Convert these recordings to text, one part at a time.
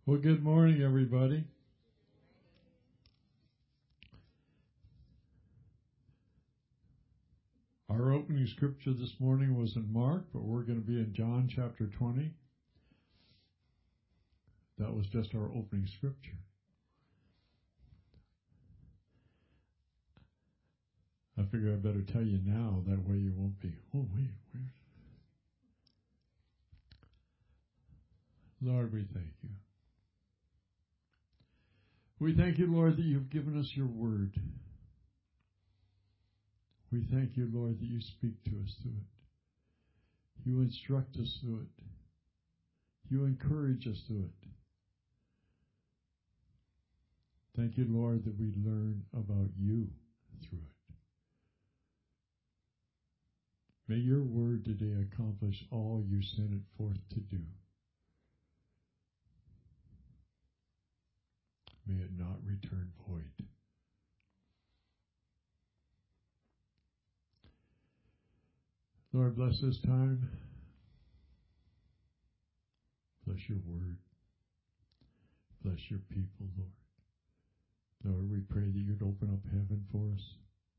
Well, good morning, everybody. Our opening scripture this morning was in Mark, but we're going to be in John chapter 20. That was just our opening scripture. I figure I better tell you now, that way you won't be, oh, wait, where? Lord, we thank you. We thank you, Lord, that you've given us your word. We thank you, Lord, that you speak to us through it. You instruct us through it. You encourage us through it. Thank you, Lord, that we learn about you through it. May your word today accomplish all you sent it forth to do. May it not return void. Lord, bless this time. Bless your word. Bless your people, Lord. Lord, we pray that you'd open up heaven for us.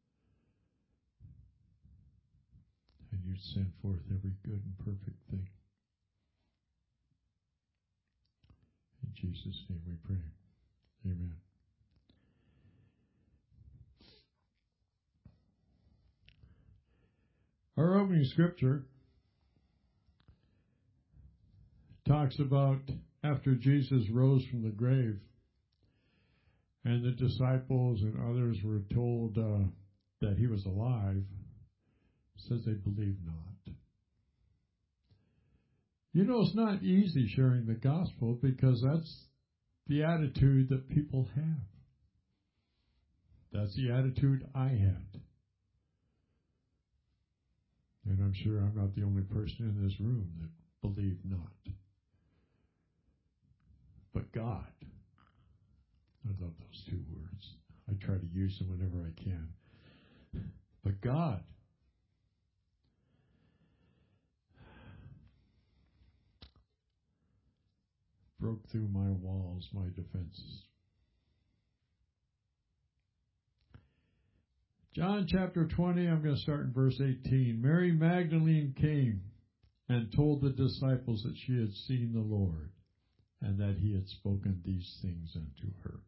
And you'd send forth every good and perfect thing. In Jesus' name we pray. Amen. Our opening scripture talks about after Jesus rose from the grave and the disciples and others were told that he was alive, it says they believed not. You know, it's not easy sharing the gospel because that's the attitude that people have. That's the attitude I had. And I'm sure I'm not the only person in this room that believed not. But God, I love those two words. I try to use them whenever I can. But God broke through my walls, my defenses. John chapter 20, I'm going to start in verse 18. Mary Magdalene came and told the disciples that she had seen the Lord and that he had spoken these things unto her.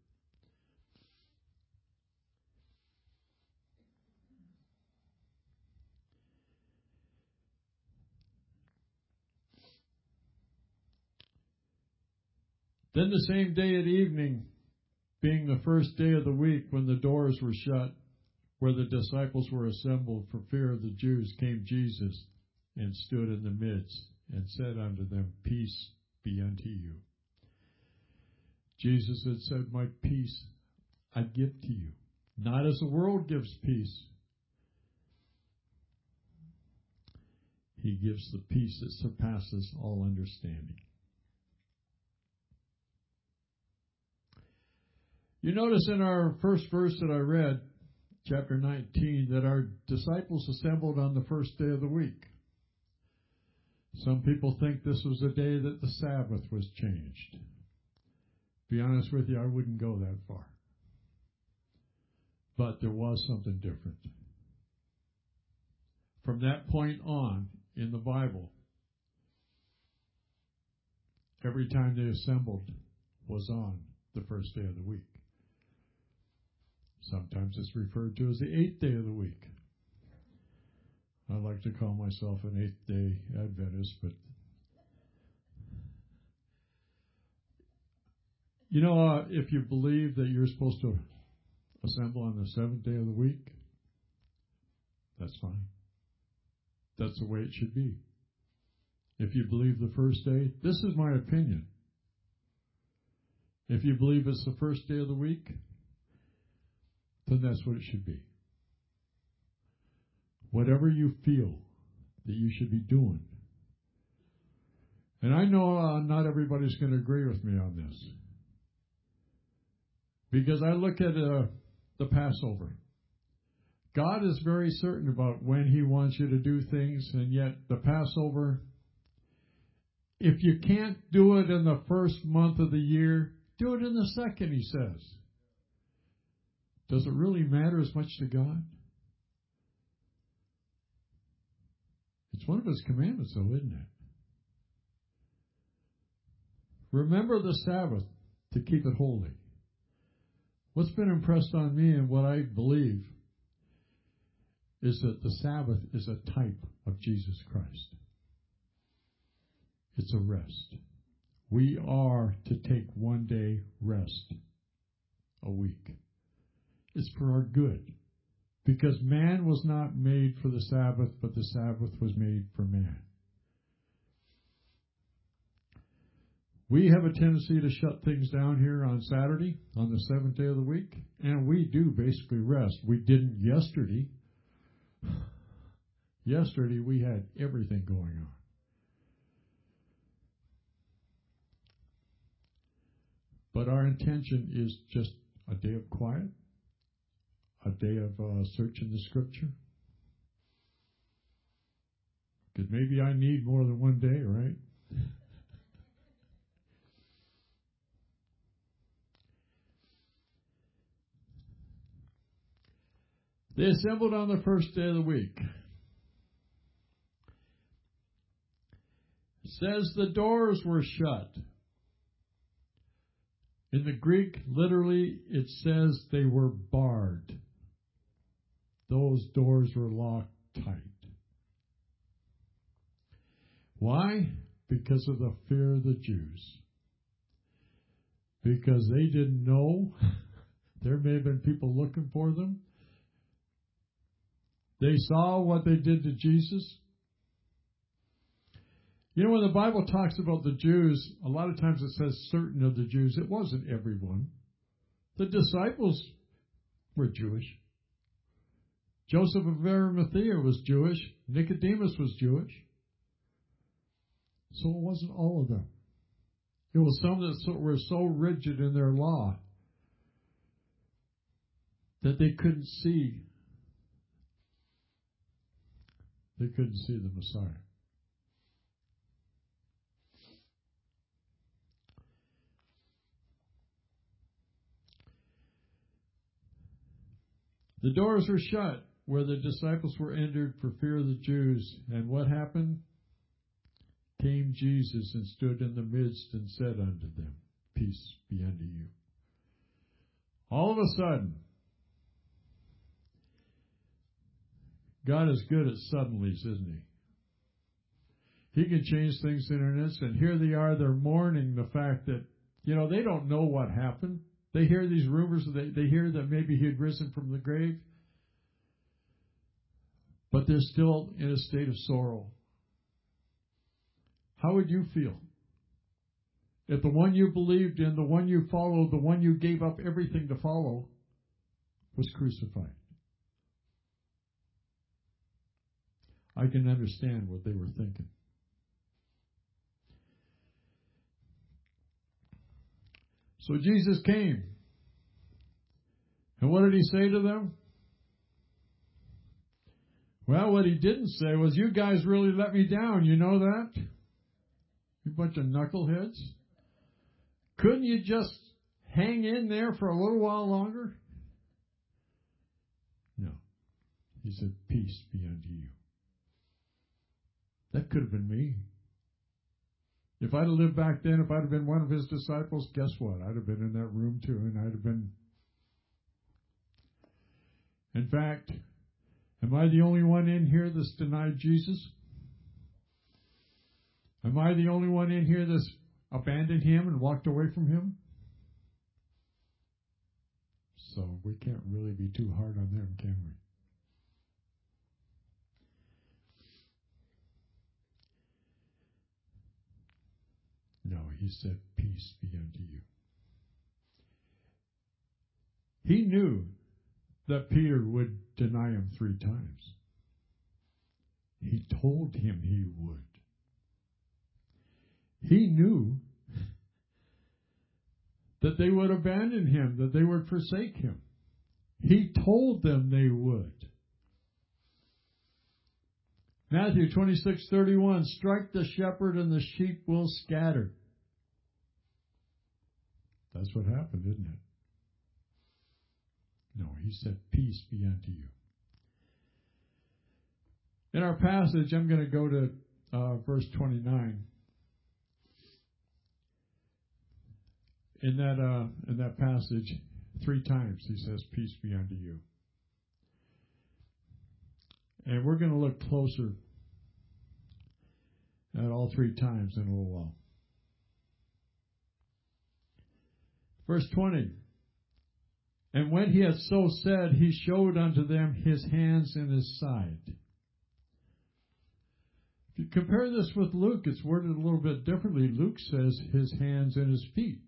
Then the same day at evening, being the first day of the week when the doors were shut, where the disciples were assembled for fear of the Jews, came Jesus and stood in the midst and said unto them, Peace be unto you. Jesus had said, My peace I give to you, not as the world gives peace. He gives the peace that surpasses all understanding. You notice in our first verse that I read, chapter 19, that our disciples assembled on the first day of the week. Some people think this was the day that the Sabbath was changed. To be honest with you, I wouldn't go that far. But there was something different. From that point on in the Bible, every time they assembled was on the first day of the week. Sometimes it's referred to as the 8th day of the week. I like to call myself an 8th day Adventist, but you know, if you believe that you're supposed to assemble on the 7th day of the week, that's fine. That's the way it should be. If you believe the first day, this is my opinion. If you believe it's the first day of the week, then that's what it should be. Whatever you feel that you should be doing. And I know not everybody's going to agree with me on this. Because I look at the Passover. God is very certain about when he wants you to do things, and yet the Passover If you can't do it in the first month of the year, do it in the second, he says. Does it really matter as much to God? It's one of his commandments, though, isn't it? Remember the Sabbath to keep it holy. What's been impressed on me and what I believe is that the Sabbath is a type of Jesus Christ. It's a rest. We are to take one day rest a week. It's for our good. Because man was not made for the Sabbath, but the Sabbath was made for man. We have a tendency to shut things down here on Saturday, on the seventh day of the week, and we do basically rest. We didn't yesterday. Yesterday we had everything going on. But our intention is just a day of quiet, a day of searching the Scripture. Because maybe I need more than one day, right? They assembled on the first day of the week. It says the doors were shut. In the Greek, literally, it says they were barred. Those doors were locked tight. Why? Because of the fear of the Jews. Because they didn't know. There may have been people looking for them. They saw what they did to Jesus. You know, when the Bible talks about the Jews, a lot of times it says certain of the Jews. It wasn't everyone. The disciples were Jewish. Joseph of Arimathea was Jewish. Nicodemus was Jewish. So it wasn't all of them. It was some that were so rigid in their law that they couldn't see. They couldn't see the Messiah. The doors were shut where the disciples were entered for fear of the Jews. And what happened? Came Jesus and stood in the midst and said unto them, Peace be unto you. All of a sudden, God is good at suddenlies, isn't he? He can change things in an instant. Here they are, they're mourning the fact that, they don't know what happened. They hear these rumors, they hear that maybe he had risen from the grave. But they're still in a state of sorrow. How would you feel if the one you believed in, the one you followed, the one you gave up everything to follow, was crucified? I can understand what they were thinking. So Jesus came. And what did he say to them? Well, what he didn't say was, you guys really let me down. You know that? You bunch of knuckleheads. Couldn't you just hang in there for a little while longer? No. He said, peace be unto you. That could have been me. If I'd have lived back then, if I'd have been one of his disciples, guess what? I'd have been in that room too, and I'd have been... In fact, am I the only one in here that's denied Jesus? Am I the only one in here that's abandoned him and walked away from him? So we can't really be too hard on them, can we? No, he said, peace be unto you. He knew that Peter would deny him 3 times. He told him he would. He knew that they would abandon him, that they would forsake him. He told them they would. Matthew 26:31, strike the shepherd and the sheep will scatter. That's what happened, isn't it? No, he said, peace be unto you. In our passage, I'm going to go to verse 29. In that passage, 3 times he says, peace be unto you. And we're going to look closer at all 3 times in a little while. Verse 20. And when he had so said, he showed unto them his hands and his side. If you compare this with Luke, it's worded a little bit differently. Luke says his hands and his feet.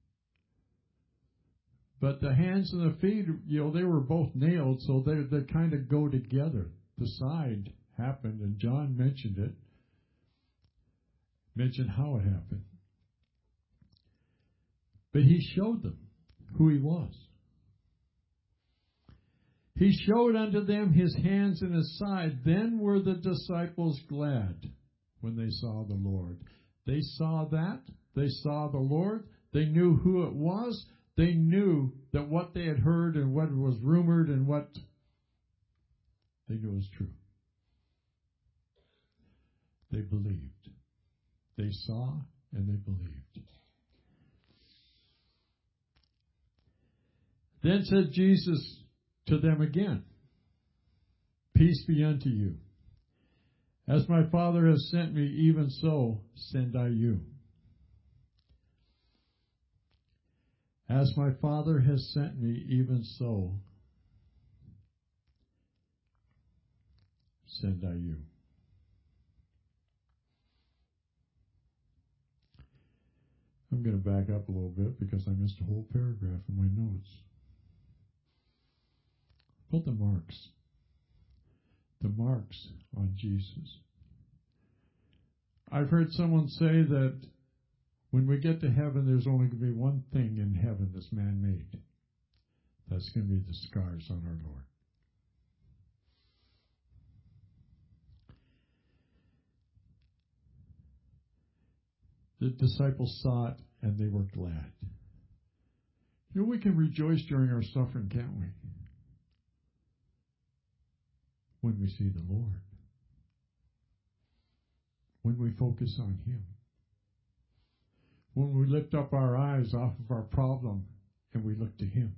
But the hands and the feet, they were both nailed, so they kind of go together. The side happened, and John mentioned it. Mentioned how it happened. But he showed them who he was. He showed unto them his hands and his side. Then were the disciples glad when they saw the Lord. They saw that. They saw the Lord. They knew who it was. They knew that what they had heard and what was rumored and what they knew was true. They believed. They saw and they believed. Then said Jesus to them again, peace be unto you. As my Father has sent me, even so send I you. As my Father has sent me, even so send I you. I'm going to back up a little bit because I missed a whole paragraph in my notes. But the marks on Jesus. I've heard someone say that when we get to heaven, there's only going to be one thing in heaven that's man-made. That's going to be the scars on our Lord. The disciples saw it and they were glad. We can rejoice during our suffering, can't we? When we see the Lord. When we focus on Him. When we lift up our eyes off of our problem and we look to Him.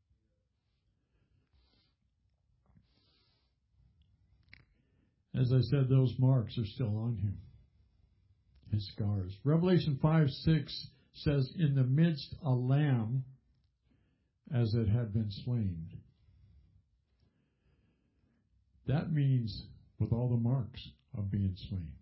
As I said, those marks are still on Him. His scars. Revelation 5:6 says, in the midst a lamb as it had been slain. That means with all the marks of being slain.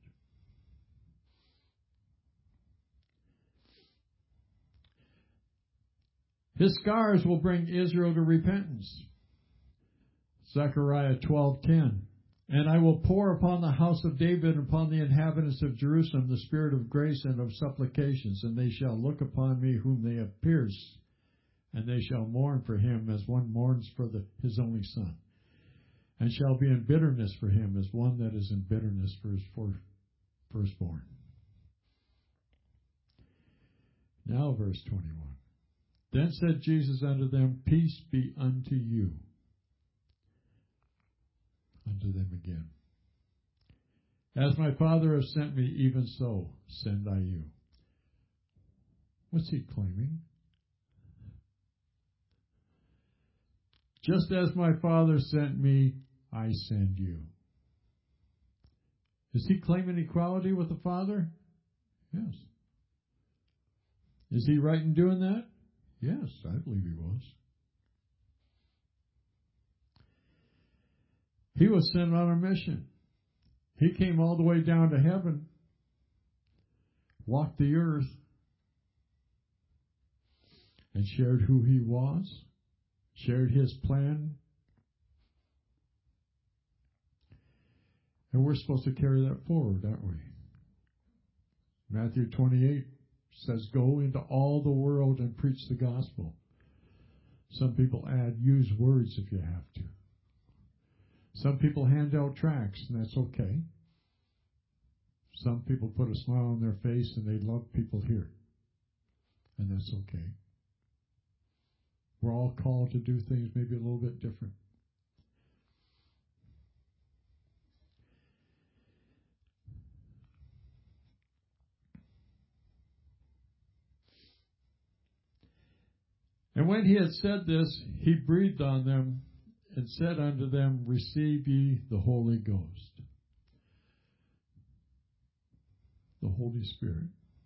His scars will bring Israel to repentance. Zechariah 12:10. And I will pour upon the house of David and upon the inhabitants of Jerusalem the spirit of grace and of supplications, and they shall look upon me whom they have pierced, and they shall mourn for him as one mourns for his only son, and shall be in bitterness for him as one that is in bitterness for his firstborn. Now verse 21. Then said Jesus unto them, peace be unto you. Unto them again. As my Father has sent me, even so send I you. What's he claiming? Just as my Father sent me, I send you. Is he claiming equality with the Father? Yes. Is he right in doing that? Yes, I believe he was. He was sent on a mission. He came all the way down to heaven, walked the earth, and shared who he was, shared his plan. And we're supposed to carry that forward, aren't we? Matthew 28 says, go into all the world and preach the gospel. Some people add, use words if you have to. Some people hand out tracts, and that's okay. Some people put a smile on their face and they love people here. And that's okay. We're all called to do things maybe a little bit different. And when he had said this, he breathed on them and said unto them, Receive ye the Holy Ghost. The Holy Spirit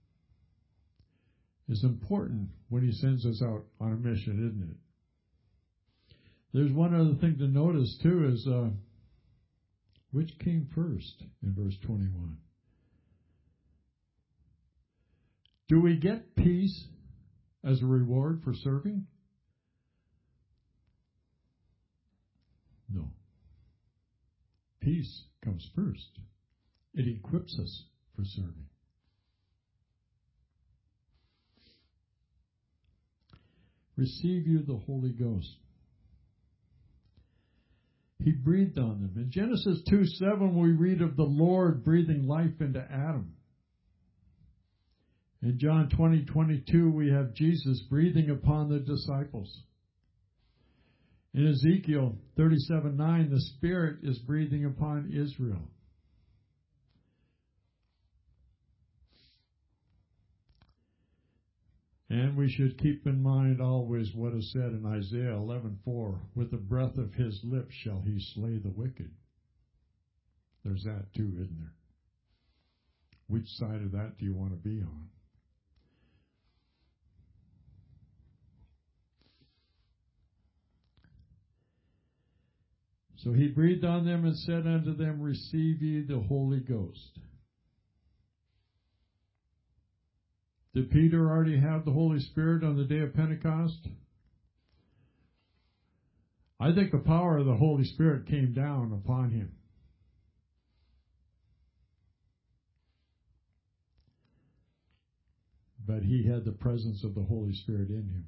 is important when he sends us out on a mission, isn't it? There's one other thing to notice, too, is which came first in verse 21. Do we get peace as a reward for serving? No. Peace comes first. It equips us for serving. Receive you the Holy Ghost. He breathed on them. In Genesis 2:7, we read of the Lord breathing life into Adam. In John 20:22, we have Jesus breathing upon the disciples. In Ezekiel 37:9, the Spirit is breathing upon Israel. And we should keep in mind always what is said in Isaiah 11:4, with the breath of his lips shall he slay the wicked. There's that too, isn't there? Which side of that do you want to be on? So he breathed on them and said unto them, Receive ye the Holy Ghost. Did Peter already have the Holy Spirit on the day of Pentecost? I think the power of the Holy Spirit came down upon him. But he had the presence of the Holy Spirit in him.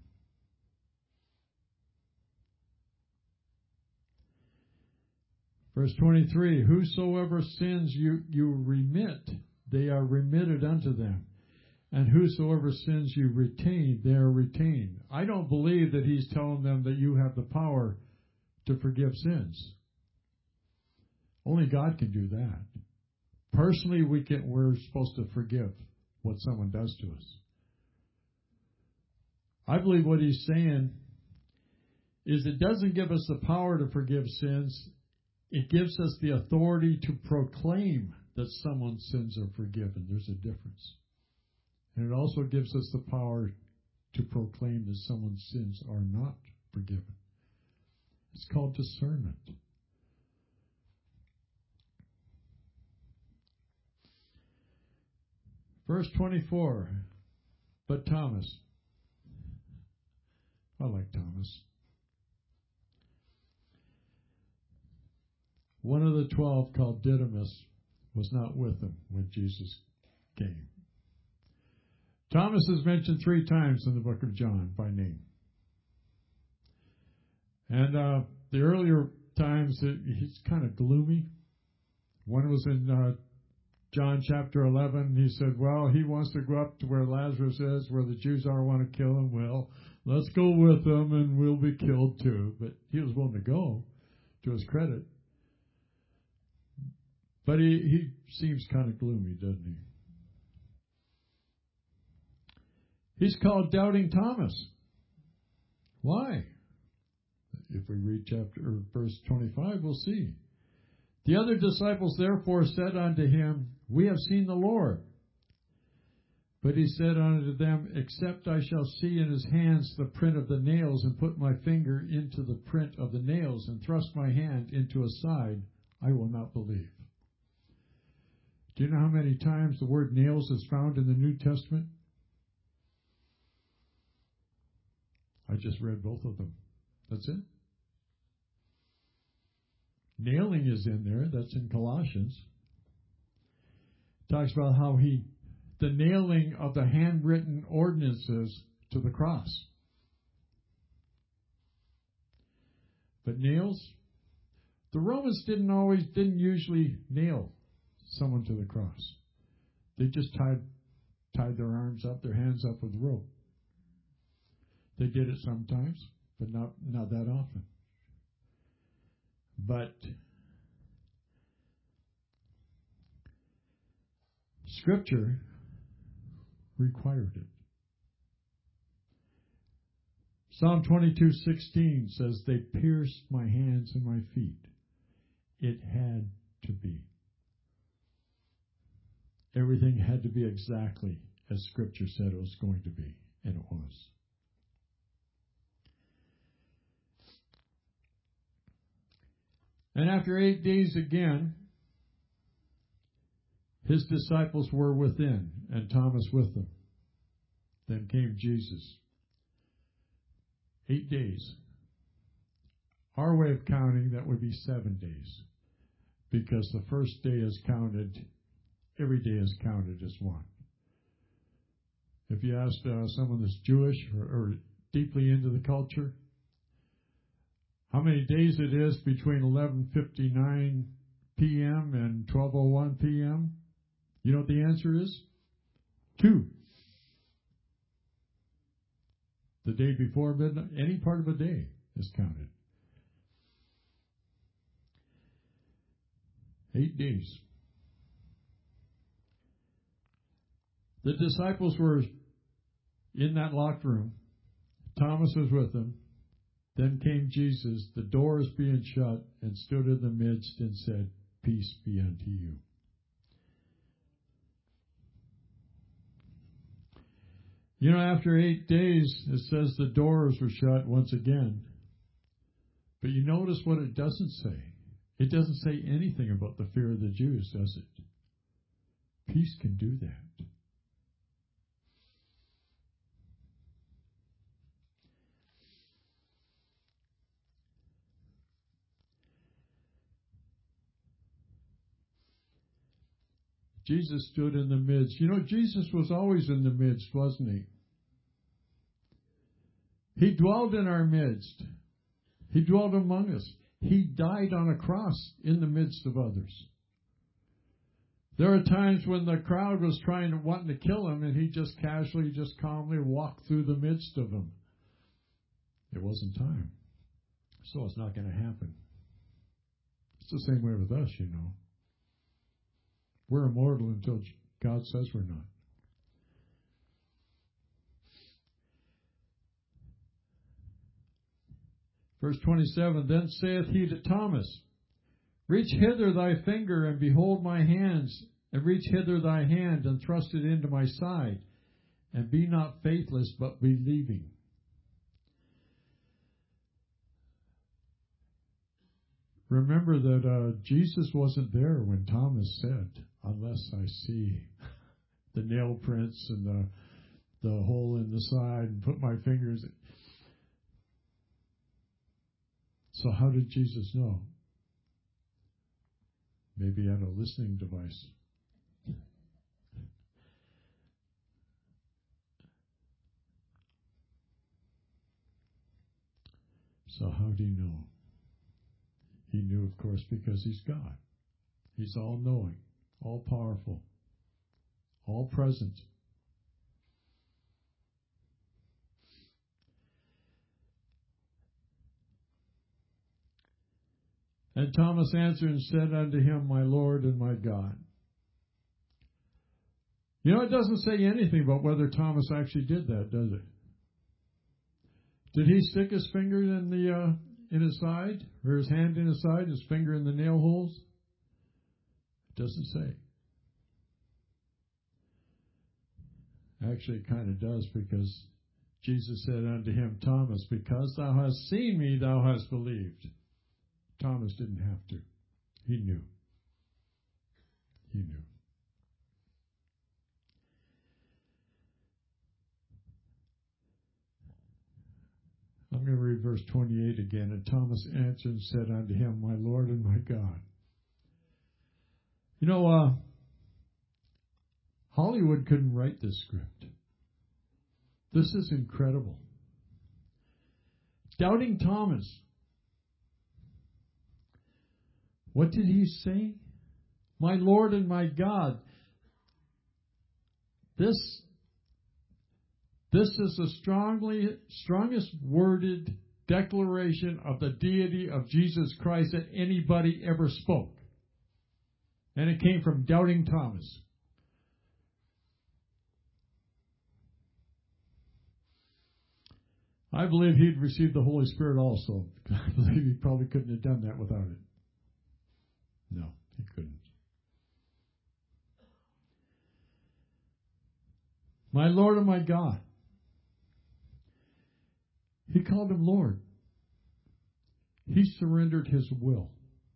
Verse 23, Whosoever sins you remit, they are remitted unto them. And whosoever sins you retain, they are retained. I don't believe that he's telling them that you have the power to forgive sins. Only God can do that. Personally, we're supposed to forgive what someone does to us. I believe what he's saying is it doesn't give us the power to forgive sins. It gives us the authority to proclaim that someone's sins are forgiven. There's a difference. And it also gives us the power to proclaim that someone's sins are not forgiven. It's called discernment. Verse 24, but Thomas. I like Thomas. One of the 12, called Didymus, was not with them when Jesus came. Thomas is mentioned 3 times in the book of John by name. And the earlier times, he's kind of gloomy. One was in John chapter 11. He said, well, he wants to go up to where Lazarus is, where the Jews are want to kill him. Well, let's go with them and we'll be killed too. But he was willing to go, to his credit. But he seems kind of gloomy, doesn't he? He's called Doubting Thomas. Why? If we read verse 25, we'll see. The other disciples therefore said unto him, We have seen the Lord. But he said unto them, Except I shall see in his hands the print of the nails, and put my finger into the print of the nails, and thrust my hand into his side, I will not believe. Do you know how many times the word nails is found in the New Testament? I just read both of them. That's it. Nailing is in there. That's in Colossians. It talks about how the nailing of the handwritten ordinances to the cross. But nails, the Romans didn't usually nail someone to the cross. They just tied their arms up, their hands up with rope. They did it sometimes, but not that often. But Scripture required it. Psalm 22:16 says, "They pierced my hands and my feet." It had to be. Everything had to be exactly as Scripture said it was going to be, and it was. And after 8 days again, his disciples were within, and Thomas with them. Then came Jesus. 8 days. Our way of counting, that would be 7 days. Because the first day is counted, every day is counted as one. If you ask someone that's Jewish or deeply into the culture, how many days it is between 11:59 p.m. and 12:01 p.m., you know what the answer is? 2. The day before midnight, any part of a day is counted. 8 days. The disciples were in that locked room. Thomas was with them. Then came Jesus, the doors being shut, and stood in the midst and said, "Peace be unto you." You know, after 8 days, it says the doors were shut once again. But you notice what it doesn't say. It doesn't say anything about the fear of the Jews, does it? Peace can do that. Jesus stood in the midst. You know, Jesus was always in the midst, wasn't he? He dwelled in our midst. He dwelled among us. He died on a cross in the midst of others. There are times when the crowd was wanting to kill him, and he just casually, just calmly walked through the midst of them. It wasn't time. So it's not going to happen. It's the same way with us, you know. We're immortal until God says we're not. Verse 27, "Then saith he to Thomas, Reach hither thy finger, and behold my hands, and reach hither thy hand, and thrust it into my side, and be not faithless, but believing." Remember that Jesus wasn't there when Thomas said, "Unless I see the nail prints and the hole in the side and put my fingers in." So how did Jesus know? Maybe he had a listening device. So how do you know? He knew, of course, because he's God. He's all-knowing, all-powerful, all-present. And Thomas answered and said unto him, "My Lord and my God." You know, it doesn't say anything about whether Thomas actually did that, does it? Did he stick his finger in his side, or his hand in his side, his finger in the nail holes? It doesn't say. Actually, it kind of does, because Jesus said unto him, "Thomas, because thou hast seen me, thou hast believed." Thomas didn't have to. He knew. He knew. I'm going to read verse 28 again. "And Thomas answered and said unto him, My Lord and my God." You know, Hollywood couldn't write this script. This is incredible. Doubting Thomas. What did he say? "My Lord and my God." This is the strongest worded declaration of the deity of Jesus Christ that anybody ever spoke. And it came from Doubting Thomas. I believe he'd received the Holy Spirit also. I believe he probably couldn't have done that without it. No, he couldn't. My Lord and my God. He called him Lord. He surrendered his will.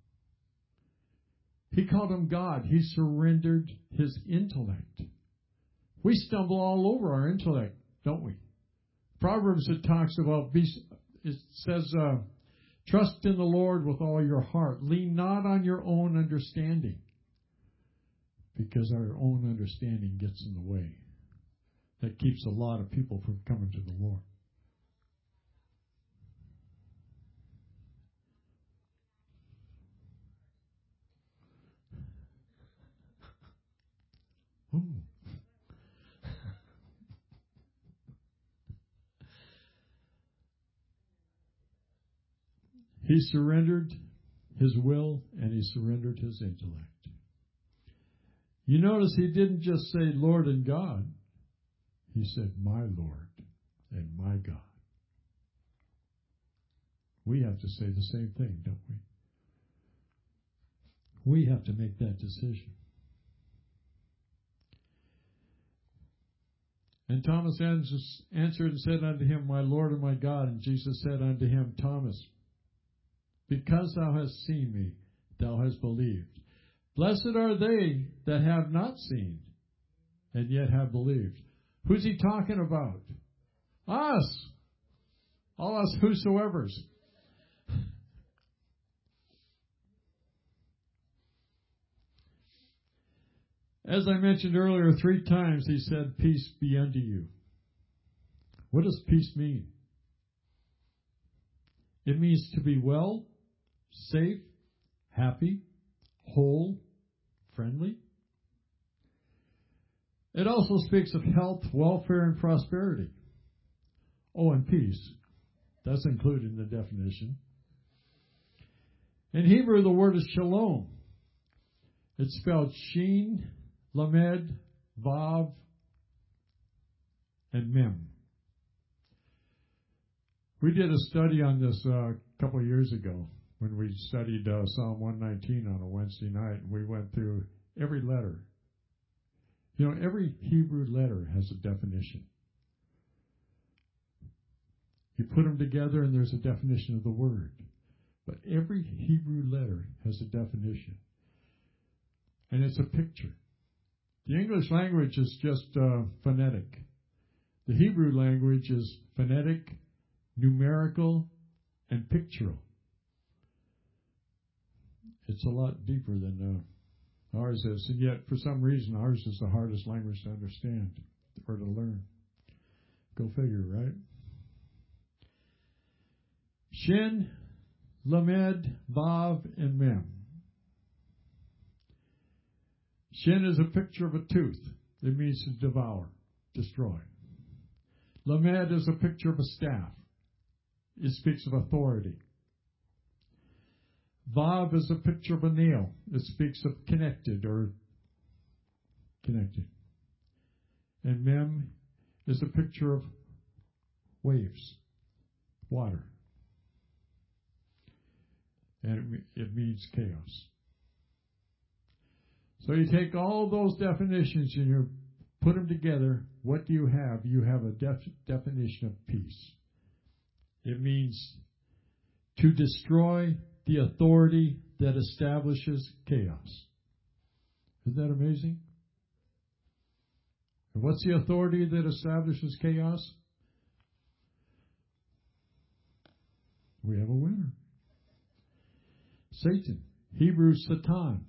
He called him God. He surrendered his intellect. We stumble all over our intellect, don't we? Proverbs, it talks about, it says, trust in the Lord with all your heart. Lean not on your own understanding. Because our own understanding gets in the way. That keeps a lot of people from coming to the Lord. Ooh. He surrendered his will and he surrendered his intellect. You notice he didn't just say Lord and God. He said, my Lord and my God. We have to say the same thing, don't we? We have to make that decision. And Thomas answered and said unto him, my Lord and my God. And Jesus said unto him, Thomas, because thou hast seen me, thou hast believed. Blessed are they that have not seen, and yet have believed. Who's he talking about? Us. All us whosoevers. As I mentioned earlier, 3 times he said, peace be unto you. What does peace mean? It means to be well, safe, happy, whole, friendly. It also speaks of health, welfare, and prosperity. Oh, and peace. That's included in the definition. In Hebrew, the word is shalom. It's spelled Shin, Lamed, Vav, and Mem. We did a study on this a couple of years ago when we studied Psalm 119 on a Wednesday night, and we went through every letter. You know, every Hebrew letter has a definition. You put them together and there's a definition of the word. But every Hebrew letter has a definition. And it's a picture. The English language is just phonetic. The Hebrew language is phonetic, numerical, and pictorial. It's a lot deeper than ours is, and yet for some reason ours is the hardest language to understand or to learn. Go figure, right? Shin, Lamed, Vav, and Mem. Shin is a picture of a tooth. It means to devour, destroy. Lamed is a picture of a staff. It speaks of authority. Vav is a picture of a nail. It speaks of connected or connected. And Mem is a picture of waves, water. And it means chaos. So you take all those definitions and you put them together. What do you have? You have a definition of peace. It means to destroy the authority that establishes chaos. Isn't that amazing? And what's the authority that establishes chaos? We have a winner. Satan. Hebrew Satan.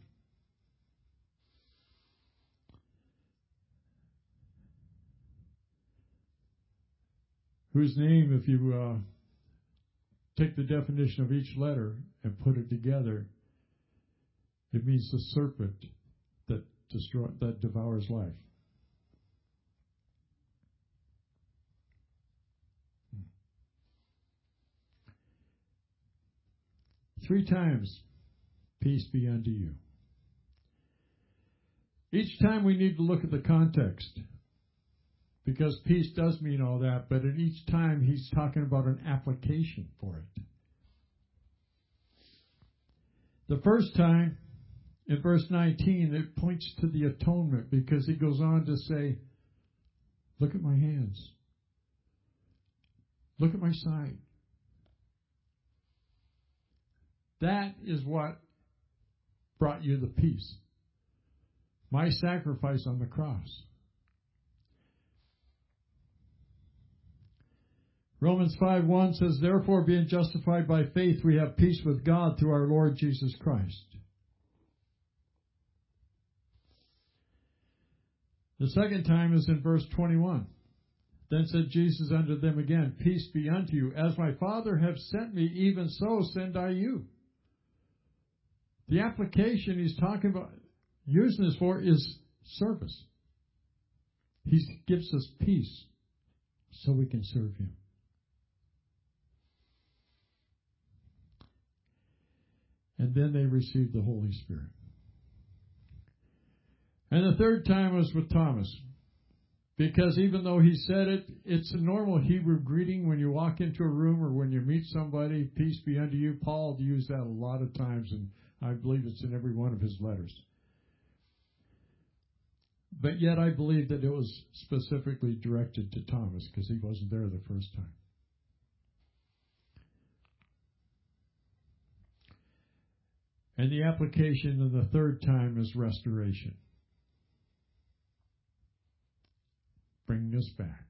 Whose name, if you take the definition of each letter and put it together, it means the serpent that devours life. 3 times, peace be unto you. Each time we need to look at the context, because peace does mean all that, but in each time he's talking about an application for it. The first time, in verse 19, it points to the atonement, because he goes on to say, look at my hands. Look at my side. That is what brought you the peace. My sacrifice on the cross. Romans 5:1 says, therefore, being justified by faith, we have peace with God through our Lord Jesus Christ. The second time is in verse 21. Then said Jesus unto them again, peace be unto you. As my Father hath sent me, even so send I you. The application he's talking about, using this for, is service. He gives us peace so we can serve him. And then they received the Holy Spirit. And the third time was with Thomas. Because even though he said it, it's a normal Hebrew greeting when you walk into a room or when you meet somebody, peace be unto you. Paul used that a lot of times, and I believe it's in every one of his letters. But yet I believe that it was specifically directed to Thomas because he wasn't there the first time. And the application of the third time is restoration. Bringing us back.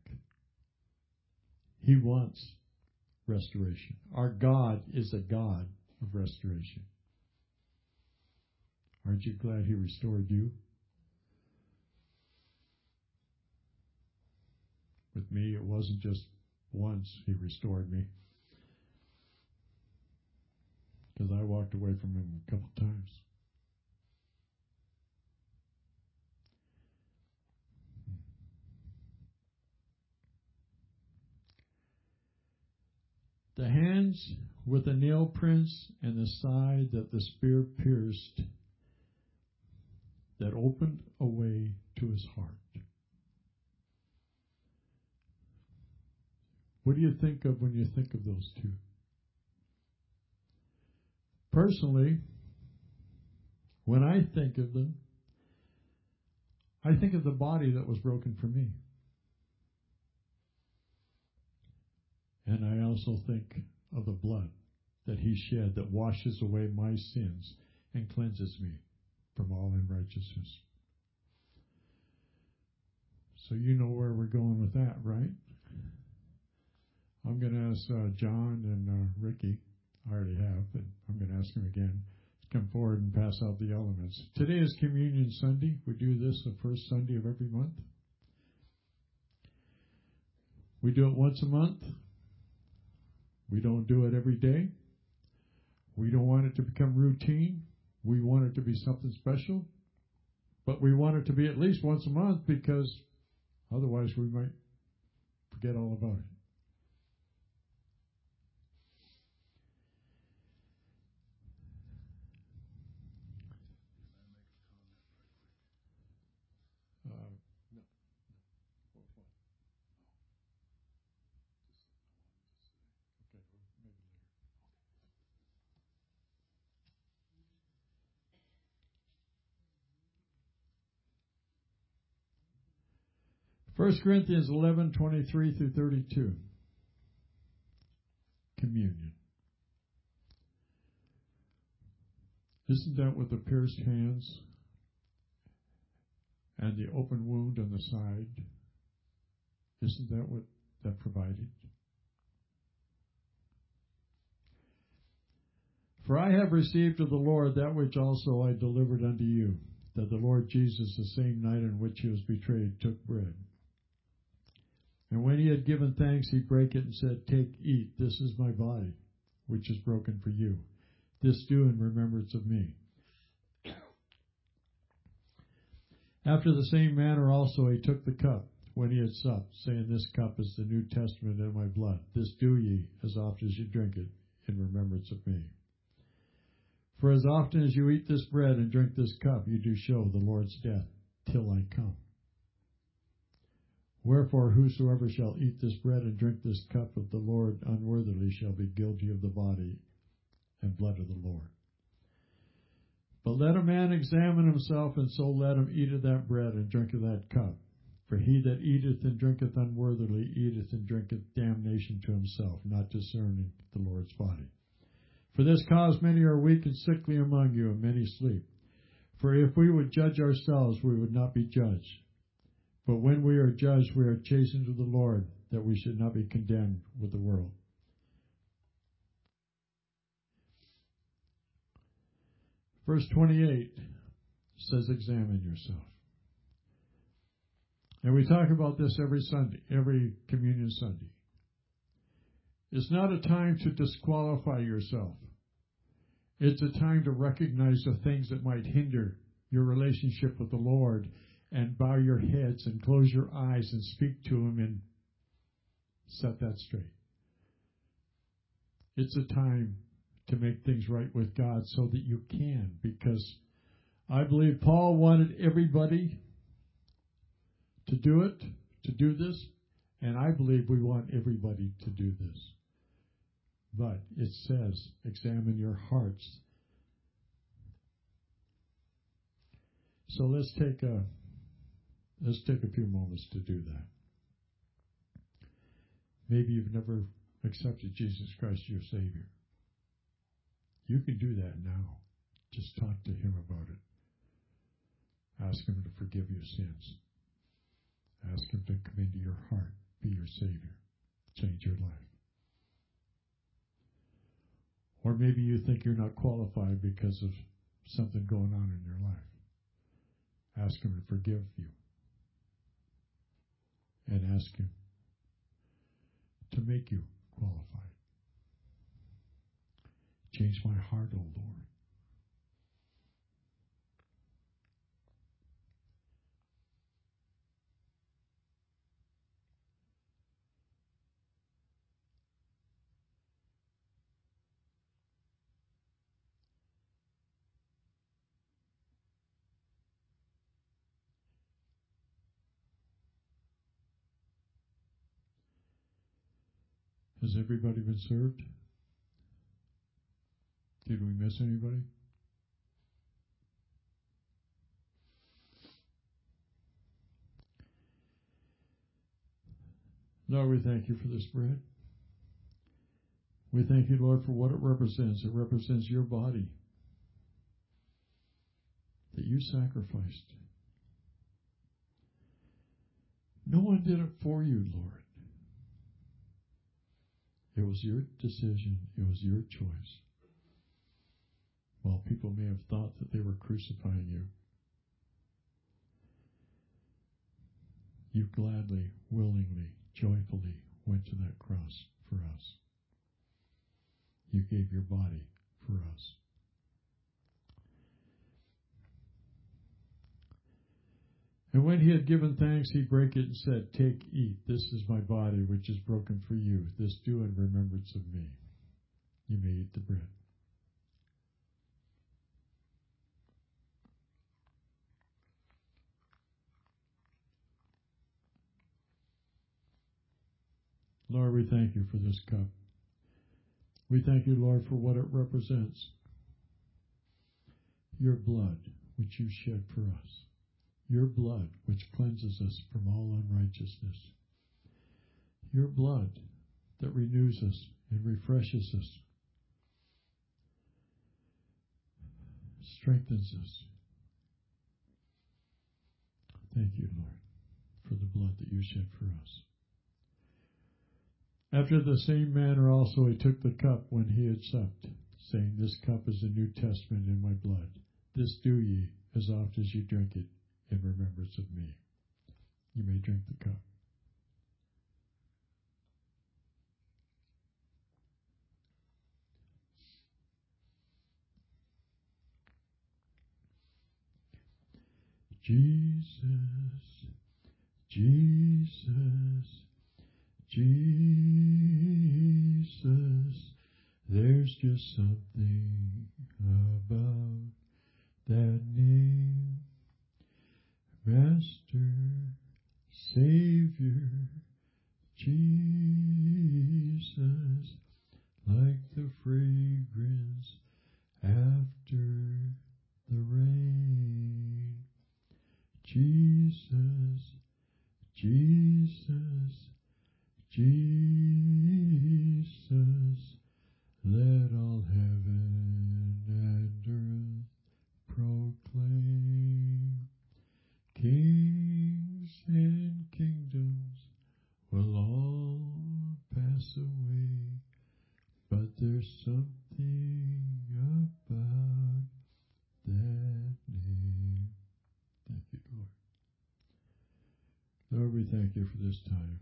He wants restoration. Our God is a God of restoration. Aren't you glad he restored you? With me, it wasn't just once he restored me. Because I walked away from him a couple times. The hands with the nail prints and the side that the spear pierced, that opened a way to his heart. What do you think of when you think of those two? Personally, when I think of them, I think of the body that was broken for me. And I also think of the blood that he shed that washes away my sins and cleanses me from all unrighteousness. So you know where we're going with that, right? I'm going to ask John and Ricky. I already have, but I'm going to ask him again to come forward and pass out the elements. Today is Communion Sunday. We do this the first Sunday of every month. We do it once a month. We don't do it every day. We don't want it to become routine. We want it to be something special. But we want it to be at least once a month because otherwise we might forget all about it. First Corinthians 11:23 through 32. Communion. Isn't that what the pierced hands and the open wound on the side, isn't that what that provided? For I have received of the Lord that which also I delivered unto you, that the Lord Jesus, the same night in which he was betrayed, took bread. And when he had given thanks, he brake it and said, Take, eat, this is my body, which is broken for you. This do in remembrance of me. After the same manner also he took the cup, when he had supped, saying, This cup is the New Testament in my blood. This do ye, as oft as you drink it, in remembrance of me. For as often as you eat this bread and drink this cup, you do show the Lord's death till I come. Wherefore, whosoever shall eat this bread and drink this cup of the Lord unworthily shall be guilty of the body and blood of the Lord. But let a man examine himself, and so let him eat of that bread and drink of that cup. For he that eateth and drinketh unworthily eateth and drinketh damnation to himself, not discerning the Lord's body. For this cause many are weak and sickly among you, and many sleep. For if we would judge ourselves, we would not be judged. But when we are judged, we are chastened of the Lord, that we should not be condemned with the world. Verse 28 says, examine yourself. And we talk about this every Sunday, every communion Sunday. It's not a time to disqualify yourself. It's a time to recognize the things that might hinder your relationship with the Lord, and bow your heads and close your eyes and speak to Him and set that straight. It's a time to make things right with God so that you can, because I believe Paul wanted everybody to do it, to do this, and I believe we want everybody to do this. But it says, examine your hearts. So let's take a few moments to do that. Maybe you've never accepted Jesus Christ your Savior. You can do that now. Just talk to Him about it. Ask Him to forgive your sins. Ask Him to come into your heart, be your Savior, change your life. Or maybe you think you're not qualified because of something going on in your life. Ask Him to forgive you. And ask Him to make you qualified. Change my heart, O Lord. Has everybody been served? Did we miss anybody? Lord, we thank you for this bread. We thank you, Lord, for what it represents. It represents your body that you sacrificed. No one did it for you, Lord. It was your decision. It was your choice. While people may have thought that they were crucifying you, you gladly, willingly, joyfully went to that cross for us. You gave your body for us. And when he had given thanks, he brake it and said, take, eat. This is my body, which is broken for you. This do in remembrance of me. You may eat the bread. Lord, we thank you for this cup. We thank you, Lord, for what it represents. Your blood, which you shed for us. Your blood, which cleanses us from all unrighteousness. Your blood that renews us and refreshes us, strengthens us. Thank you, Lord, for the blood that you shed for us. After the same manner also he took the cup when he had supped, saying, this cup is the New Testament in my blood. This do ye as oft as you drink it in remembrance of me. You may drink the cup. Jesus, Jesus, Jesus, there's just something about Jesus, let all heaven and earth proclaim. Kings and kingdoms will all pass away, but there's something about that name. Thank you, Lord. Lord, we thank you for this time.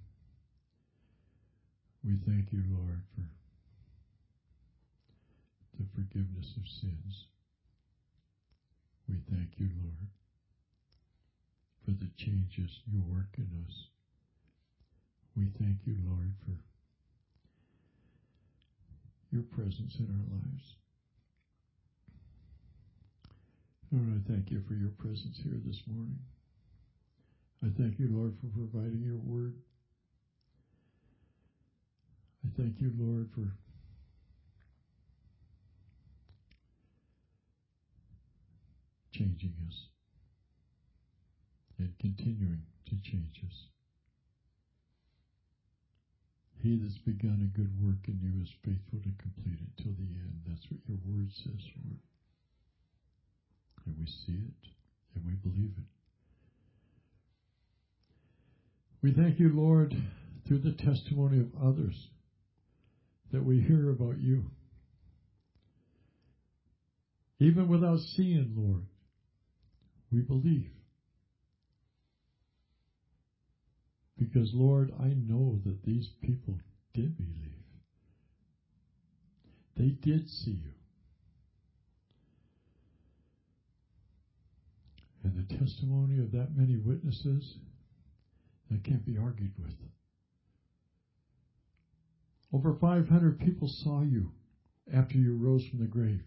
We thank you, Lord, for the forgiveness of sins. We thank you, Lord, for the changes you work in us. We thank you, Lord, for your presence in our lives. Lord, I thank you for your presence here this morning. I thank you, Lord, for providing your word. I thank you, Lord, for changing us and continuing to change us. He that's begun a good work in you is faithful to complete it till the end. That's what your word says, Lord. And we see it, and we believe it. We thank you, Lord, through the testimony of others, that we hear about you. Even without seeing, Lord, we believe. Because, Lord, I know that these people did believe. They did see you. And the testimony of that many witnesses, that can't be argued with. Over 500 people saw you after you rose from the grave.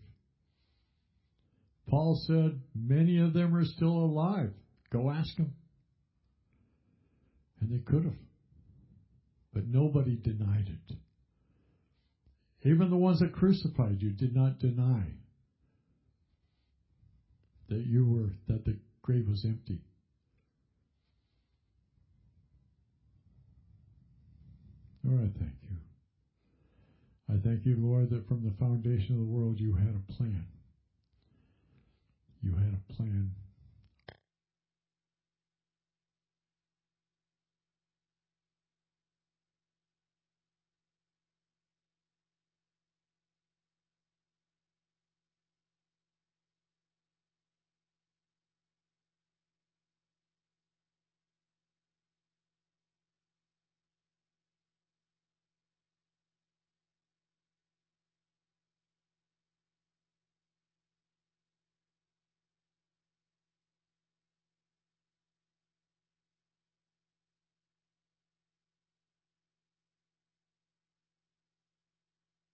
Paul said, many of them are still alive. Go ask them. And they could have. But nobody denied it. Even the ones that crucified you did not deny that the grave was empty. Lord, I thank you. I thank you, Lord, that from the foundation of the world you had a plan.